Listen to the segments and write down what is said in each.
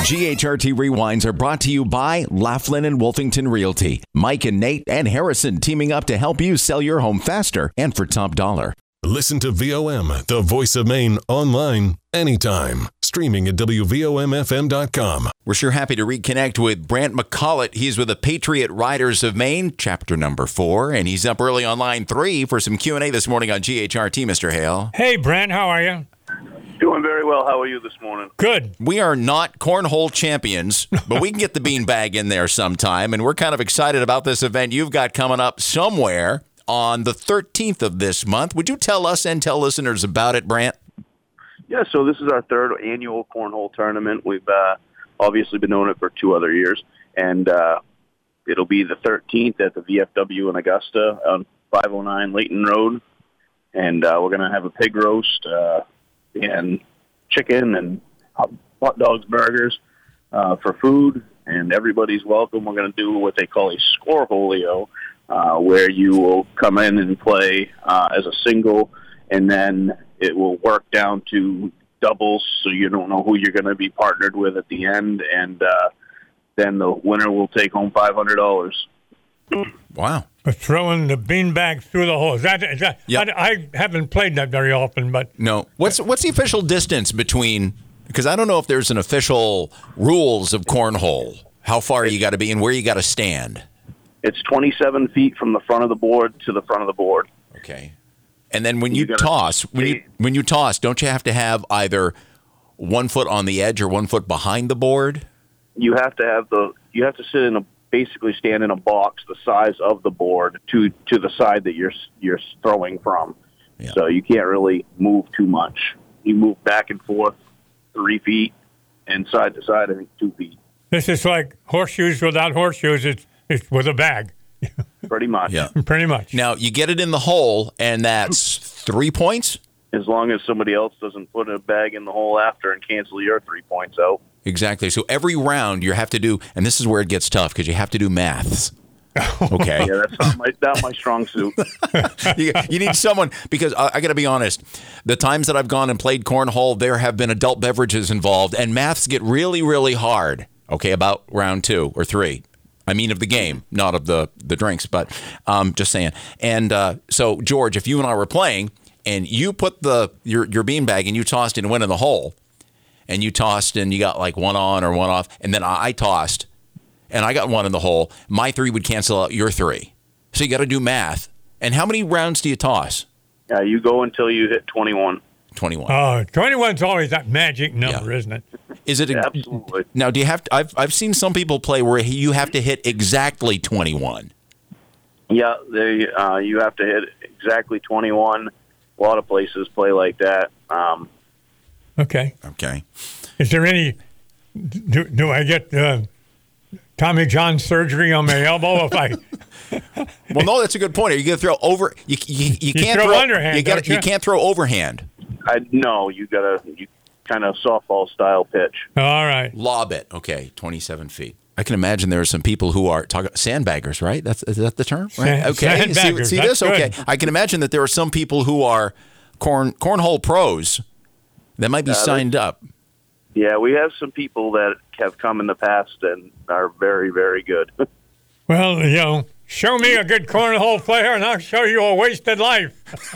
GHRT Rewinds are brought to you by Laughlin and Wolfington Realty. Mike and Nate and Harrison teaming up to help you sell your home faster and for top dollar. Listen to VOM, the voice of Maine, online anytime. Streaming at WVOMFM.com. We're sure happy to reconnect with Brant McCullough. He's with the Patriot Riders of Maine, chapter number 4, and he's up early on line 3 for some Q&A this morning on GHRT, Mr. Hale. Hey, Brant, how are you? Doing very well. How are you this morning? Good. We are not cornhole champions, but we can get the beanbag in there sometime, and we're kind of excited about this event you've got coming up somewhere on the 13th of this month. Would you tell us and tell listeners about it, Brant? Yeah, so this is our third annual cornhole tournament. We've obviously been doing it for 2 other years, and it'll be the 13th at the VFW in Augusta on 509 Layton Road, and we're going to have a pig roast and chicken and hot dogs, burgers for food, and everybody's welcome. We're going to do what they call a scoreholio, where you will come in and play as a single, and then it will work down to doubles, so you don't know who you're going to be partnered with at the end, and then the winner will take home $500. Wow. For throwing the beanbag through the hole. Is that, Yep. I haven't played that very often, but... No. What's the official distance between, because I don't know if there's an official rules of cornhole, how far you got to be and where you got to stand. It's 27 feet from the front of the board to the front of the board. Okay. And then when you toss, when you toss, don't you have to have either 1 foot on the edge or 1 foot behind the board? You have to sit in basically stand in a box the size of the board to the side that you're throwing from. Yeah. So you can't really move too much. You move back and forth 3 feet, and side to side, I think 2 feet. This is like horseshoes without horseshoes. It's with a bag. Pretty much. Yeah. Pretty much. Now, you get it in the hole, and that's 3 points? As long as somebody else doesn't put a bag in the hole after and cancel your 3 points out. Exactly. So every round you have to do, and this is where it gets tough because you have to do maths. Okay. Yeah, that's not my strong suit. you need someone, because I got to be honest, the times that I've gone and played cornhole, there have been adult beverages involved, and maths get really, really hard. Okay, about round 2 or 3. I mean of the game, not of the drinks, but just saying. And so, George, if you and I were playing, and you put your beanbag and you tossed it and went in the hole, and you tossed and you got like 1 on or 1 off, and then I tossed and I got 1 in the hole, my 3 would cancel out your 3. So you got to do math. And how many rounds do you toss? You go until you hit 21. 21. 21's always that magic number, isn't it? Is it? Absolutely. Now, do you have to, I've seen some people play where you have to hit exactly 21. Yeah, you have to hit exactly 21. A lot of places play like that. Okay. Is there any? Do I get Tommy John surgery on my elbow if I? Well, no, that's a good point. Are you going to throw over? You can't throw underhand. You can't throw overhand. No, you kind of softball style pitch. All right. Lob it. Okay, 27 feet. I can imagine there are some people who are sandbaggers, right? Is that the term? Right? Okay. Sandbaggers. See That's this? good. Okay. I can imagine that there are some people who are cornhole pros that might be signed up. Yeah, we have some people that have come in the past and are very, very good. Well, show me a good cornhole player, and I'll show you a wasted life.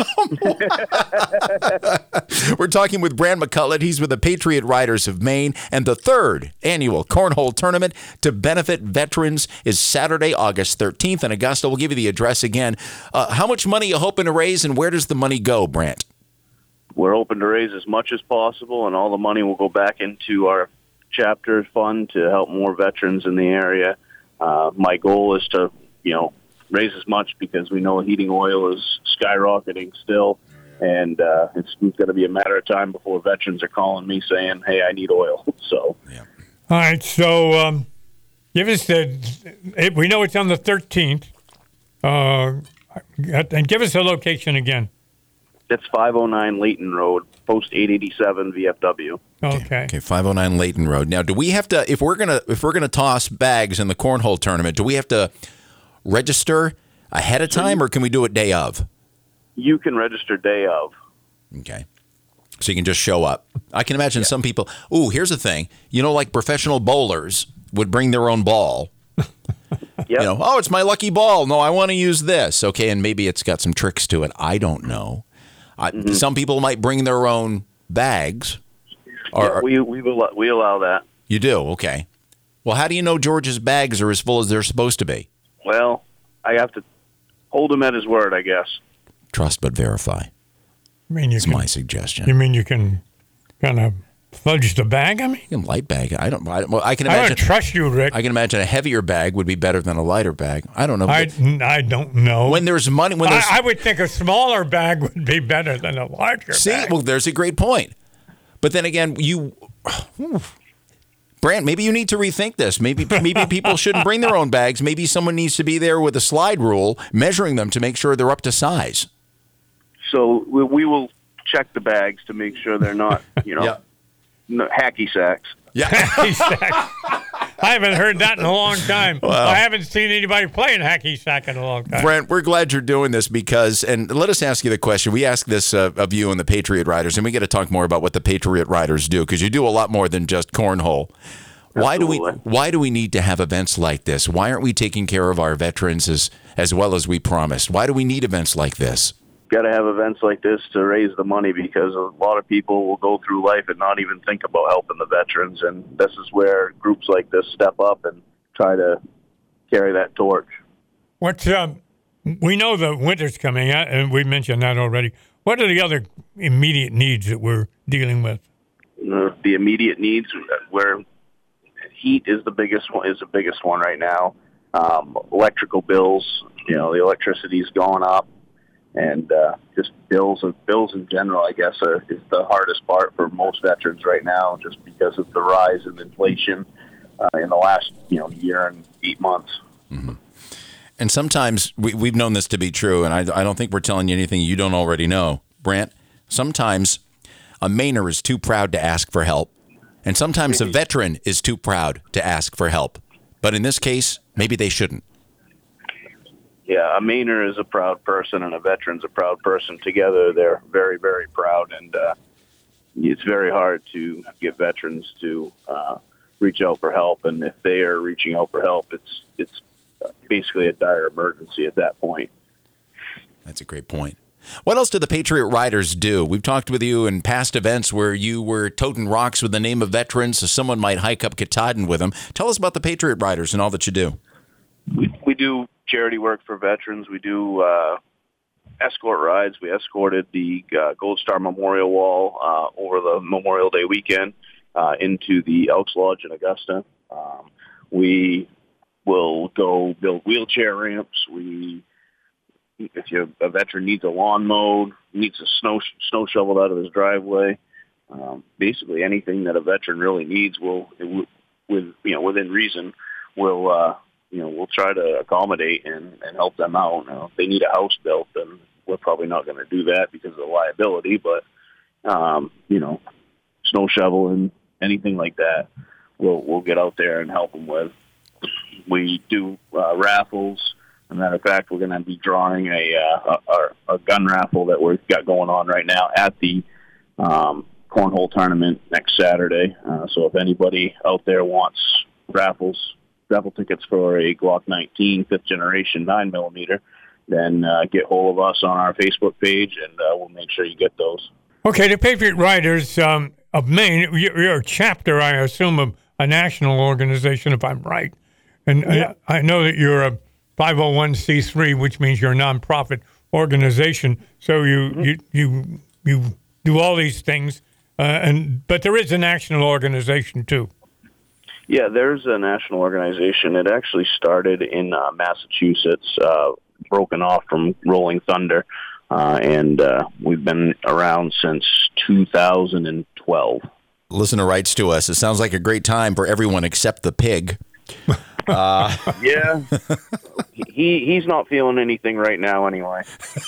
We're talking with Brant McCullough. He's with the Patriot Riders of Maine, and the 3rd annual cornhole tournament to benefit veterans is Saturday, August 13th in Augusta. We'll give you the address again. How much money are you hoping to raise, and where does the money go, Brant? We're hoping to raise as much as possible, and all the money will go back into our chapter fund to help more veterans in the area. My goal is to, raise as much because we know heating oil is skyrocketing still, and it's going to be a matter of time before veterans are calling me saying, "Hey, I need oil." So, yeah. All right. So, give us we know it's on the 13th, and give us the location again. It's 509 Layton Road, post 887 VFW. Okay. 509 Layton Road. Now, do we have to, if we're gonna toss bags in the cornhole tournament, do we have to register ahead of time, or can we do it day of? You can register day of. Okay. So you can just show up. I can imagine some people, here's the thing. Like professional bowlers would bring their own ball. Yep. It's my lucky ball. No, I want to use this. Okay, and maybe it's got some tricks to it. I don't know. Some people might bring their own bags. We allow that. You do? Okay. Well, how do you know George's bags are as full as they're supposed to be? Well, I have to hold him at his word, I guess. Trust but verify. That's my suggestion. You mean you can kind of fudge the bag? I mean, you can light bag. I can imagine. I don't trust you, Rick. I can imagine a heavier bag would be better than a lighter bag. I don't know. I don't know. When there's money, I would think a smaller bag would be better than a larger bag. See, well, there's a great point. But then again, Brant, maybe you need to rethink this. Maybe people shouldn't bring their own bags. Maybe someone needs to be there with a slide rule, measuring them to make sure they're up to size. So we will check the bags to make sure they're not, hacky sacks. Yeah. Hacky sacks. I haven't heard that in a long time. Well, I haven't seen anybody playing hacky sack in a long time. Brent, we're glad you're doing this and let us ask you the question. We ask this of you and the Patriot Riders, and we got to talk more about what the Patriot Riders do, because you do a lot more than just cornhole. Why do we need to have events like this? Why aren't we taking care of our veterans as well as we promised? Why do we need events like this? Got to have events like this to raise the money, because a lot of people will go through life and not even think about helping the veterans, and this is where groups like this step up and try to carry that torch. We know the winter's coming, and we mentioned that already. What are the other immediate needs that we're dealing with? The immediate needs, where heat is the biggest one right now. Electrical bills, the electricity's going up. And just bills in general, I guess, is the hardest part for most veterans right now, just because of the rise in inflation in the last year and 8 months. Mm-hmm. And sometimes we've known this to be true, and I don't think we're telling you anything you don't already know, Brant. Sometimes a Mainer is too proud to ask for help, and sometimes a veteran is too proud to ask for help. But in this case, maybe they shouldn't. Yeah, a Mainer is a proud person and a veteran's a proud person. Together, they're very, very proud, and it's very hard to get veterans to reach out for help. And if they are reaching out for help, it's basically a dire emergency at that point. That's a great point. What else do the Patriot Riders do? We've talked with you in past events where you were toting rocks with the name of veterans, so someone might hike up Katahdin with them. Tell us about the Patriot Riders and all that you do. We do charity work for veterans. We do escort rides. We escorted the Gold Star Memorial Wall over the Memorial Day weekend into the Elks Lodge in Augusta. We will go build wheelchair ramps. If a veteran needs a lawn mowed, needs a snow shoveled out of his driveway, basically anything that a veteran really needs, within reason, we'll try to accommodate and help them out. Now, if they need a house built, then we're probably not going to do that because of the liability, but, snow shoveling, anything like that, we'll get out there and help them with. We do raffles. As a matter of fact, we're going to be drawing a gun raffle that we've got going on right now at the cornhole tournament next Saturday. So if anybody out there wants raffle tickets for a Glock 19 5th generation 9mm, then get hold of us on our Facebook page, and we'll make sure you get those. Okay, the Patriot Riders of Maine, you're a chapter, I assume, of a national organization, if I'm right. And yeah. I know that you're a 501c3, which means you're a nonprofit organization. So you do all these things, but there is a national organization too. Yeah, there's a national organization. It actually started in Massachusetts, broken off from Rolling Thunder, and we've been around since 2012. Listener writes to us, it sounds like a great time for everyone except the pig. Yeah, he's not feeling anything right now anyway.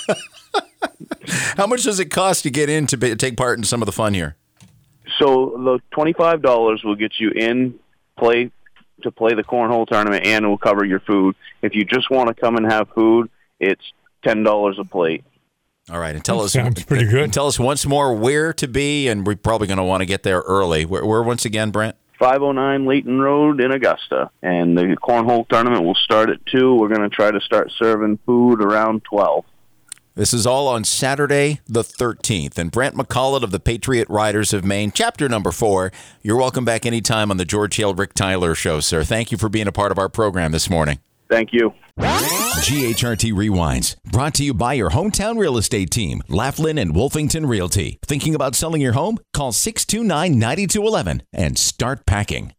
How much does it cost to get in to take part in some of the fun here? So the $25 will get you in play the cornhole tournament, and it will cover your food. If you just want to come and have food, it's $10 a plate. All right, and tell us. Sounds pretty good. And tell us once more where to be, and we're probably going to want to get there early. Where once again, Brent? 509 Layton Road in Augusta. And the cornhole tournament will start at 2. We're going to try to start serving food around 12. This is all on Saturday the 13th. And Brent McCullough of the Patriot Riders of Maine, chapter number 4. You're welcome back anytime on the George Hale, Rick Tyler Show, sir. Thank you for being a part of our program this morning. Thank you. GHRT Rewinds, brought to you by your hometown real estate team, Laughlin and Wolfington Realty. Thinking about selling your home? Call 629-9211 and start packing.